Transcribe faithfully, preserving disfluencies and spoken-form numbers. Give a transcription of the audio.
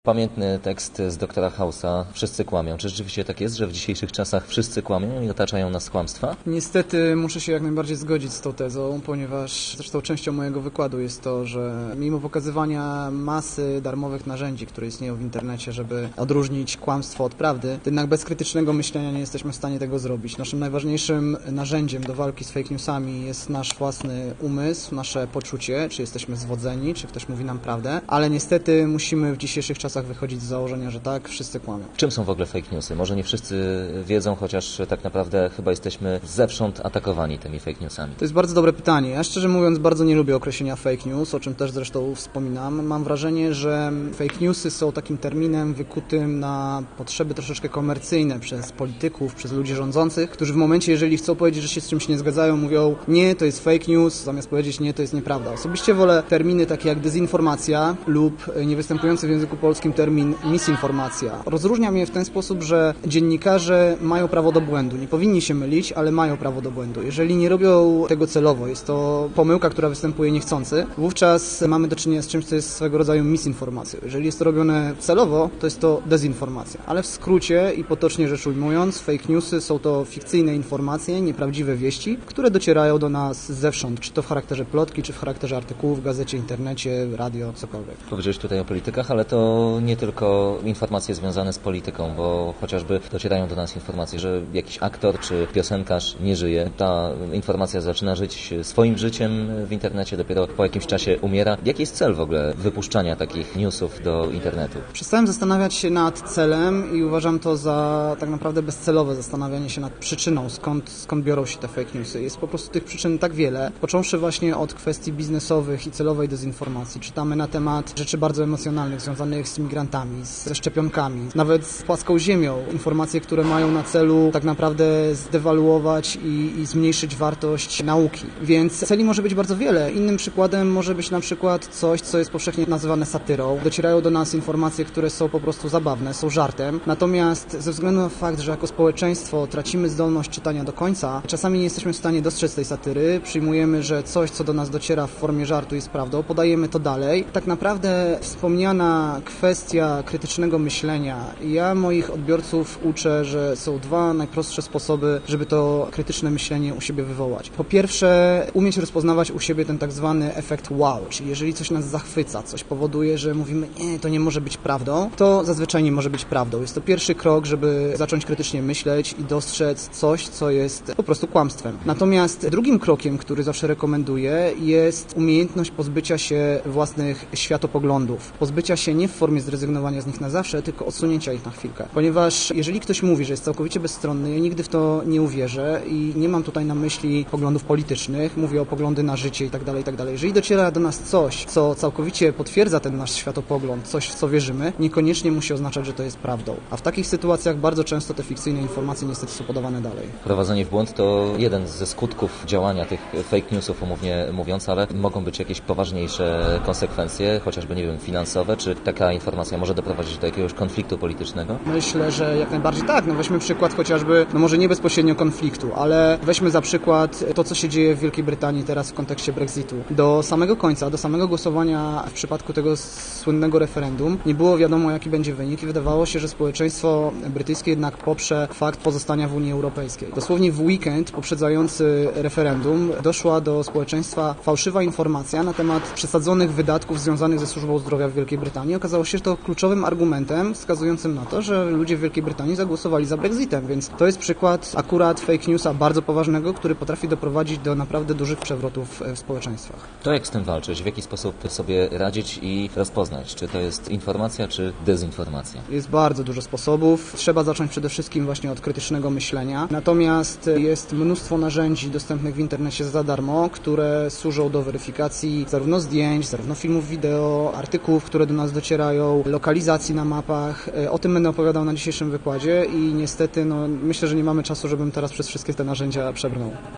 Pamiętny tekst z doktora Hausa, wszyscy kłamią. Czy rzeczywiście tak jest, że w dzisiejszych czasach wszyscy kłamią i otaczają nas kłamstwa? Niestety muszę się jak najbardziej zgodzić z tą tezą, ponieważ zresztą częścią mojego wykładu jest to, że mimo pokazywania masy darmowych narzędzi, które istnieją w internecie, żeby odróżnić kłamstwo od prawdy, jednak bez krytycznego myślenia nie jesteśmy w stanie tego zrobić. Naszym najważniejszym narzędziem do walki z fake newsami jest nasz własny umysł, nasze poczucie, czy jesteśmy zwodzeni, czy ktoś mówi nam prawdę, ale niestety musimy w dzisiejszych czasach wychodzić z założenia, że tak, wszyscy kłamią. Czym są w ogóle fake newsy? Może nie wszyscy wiedzą, chociaż tak naprawdę chyba jesteśmy zewsząd atakowani tymi fake newsami. To jest bardzo dobre pytanie. Ja szczerze mówiąc bardzo nie lubię określenia fake news, o czym też zresztą wspominam. Mam wrażenie, że fake newsy są takim terminem wykutym na potrzeby troszeczkę komercyjne przez polityków, przez ludzi rządzących, którzy w momencie, jeżeli chcą powiedzieć, że się z czymś nie zgadzają, mówią nie, to jest fake news, zamiast powiedzieć nie, to jest nieprawda. Osobiście wolę terminy takie jak dezinformacja lub niewystępujący w języku polskim termin misinformacja. Rozróżniam je w ten sposób, że dziennikarze mają prawo do błędu. Nie powinni się mylić, ale mają prawo do błędu. Jeżeli nie robią tego celowo, jest to pomyłka, która występuje niechcący, wówczas mamy do czynienia z czymś, co jest swego rodzaju misinformacją. Jeżeli jest to robione celowo, to jest to dezinformacja. Ale w skrócie i potocznie rzecz ujmując, fake newsy są to fikcyjne informacje, nieprawdziwe wieści, które docierają do nas zewsząd, czy to w charakterze plotki, czy w charakterze artykułów w gazecie, internecie, radio, cokolwiek. Powiedziałeś tutaj o politykach, ale to nie tylko informacje związane z polityką, bo chociażby docierają do nas informacje, że jakiś aktor czy piosenkarz nie żyje. Ta informacja zaczyna żyć swoim życiem w internecie, dopiero po jakimś czasie umiera. Jaki jest cel w ogóle wypuszczania takich newsów do internetu? Przestałem zastanawiać się nad celem i uważam to za tak naprawdę bezcelowe zastanawianie się nad przyczyną, skąd, skąd biorą się te fake newsy. Jest po prostu tych przyczyn tak wiele, począwszy właśnie od kwestii biznesowych i celowej dezinformacji. Czytamy na temat rzeczy bardzo emocjonalnych, związanych z migrantami, ze szczepionkami, nawet z płaską ziemią. Informacje, które mają na celu tak naprawdę zdewaluować i, i zmniejszyć wartość nauki. Więc celi może być bardzo wiele. Innym przykładem może być na przykład coś, co jest powszechnie nazywane satyrą. Docierają do nas informacje, które są po prostu zabawne, są żartem. Natomiast ze względu na fakt, że jako społeczeństwo tracimy zdolność czytania do końca, czasami nie jesteśmy w stanie dostrzec tej satyry, przyjmujemy, że coś, co do nas dociera w formie żartu jest prawdą, podajemy to dalej. Tak naprawdę wspomniana kwestia krytycznego myślenia. Ja moich odbiorców uczę, że są dwa najprostsze sposoby, żeby to krytyczne myślenie u siebie wywołać. Po pierwsze, umieć rozpoznawać u siebie ten tak zwany efekt wow, czyli jeżeli coś nas zachwyca, coś powoduje, że mówimy, nie, to nie może być prawdą, to zazwyczaj nie może być prawdą. Jest to pierwszy krok, żeby zacząć krytycznie myśleć i dostrzec coś, co jest po prostu kłamstwem. Natomiast drugim krokiem, który zawsze rekomenduję, jest umiejętność pozbycia się własnych światopoglądów. Pozbycia się nie w formie zrezygnowania z nich na zawsze, tylko odsunięcia ich na chwilkę. Ponieważ jeżeli ktoś mówi, że jest całkowicie bezstronny, ja nigdy w to nie uwierzę i nie mam tutaj na myśli poglądów politycznych, mówię o poglądy na życie i tak dalej, i tak dalej. Jeżeli dociera do nas coś, co całkowicie potwierdza ten nasz światopogląd, coś, w co wierzymy, niekoniecznie musi oznaczać, że to jest prawdą. A w takich sytuacjach bardzo często te fikcyjne informacje niestety są podawane dalej. Prowadzenie w błąd to jeden ze skutków działania tych fake newsów, umownie mówiąc, ale mogą być jakieś poważniejsze konsekwencje, chociażby, nie wiem, finansowe, czy taka informacja może doprowadzić do jakiegoś konfliktu politycznego? Myślę, że jak najbardziej tak. No weźmy przykład chociażby, no może nie bezpośrednio konfliktu, ale weźmy za przykład to, co się dzieje w Wielkiej Brytanii teraz w kontekście Brexitu. Do samego końca, do samego głosowania w przypadku tego słynnego referendum nie było wiadomo, jaki będzie wynik i wydawało się, że społeczeństwo brytyjskie jednak poprze fakt pozostania w Unii Europejskiej. Dosłownie w weekend poprzedzający referendum doszła do społeczeństwa fałszywa informacja na temat przesadzonych wydatków związanych ze służbą zdrowia w Wielkiej Brytanii. Okazało się, że to kluczowym argumentem wskazującym na to, że ludzie w Wielkiej Brytanii zagłosowali za Brexitem, więc to jest przykład akurat fake newsa bardzo poważnego, który potrafi doprowadzić do naprawdę dużych przewrotów w społeczeństwach. To jak z tym walczyć? W jaki sposób sobie radzić i rozpoznać? Czy to jest informacja, czy dezinformacja? Jest bardzo dużo sposobów. Trzeba zacząć przede wszystkim właśnie od krytycznego myślenia. Natomiast jest mnóstwo narzędzi dostępnych w internecie za darmo, które służą do weryfikacji zarówno zdjęć, zarówno filmów wideo, artykułów, które do nas docierają, lokalizacji na mapach. O tym będę opowiadał na dzisiejszym wykładzie i niestety no, myślę, że nie mamy czasu, żebym teraz przez wszystkie te narzędzia przebrnął.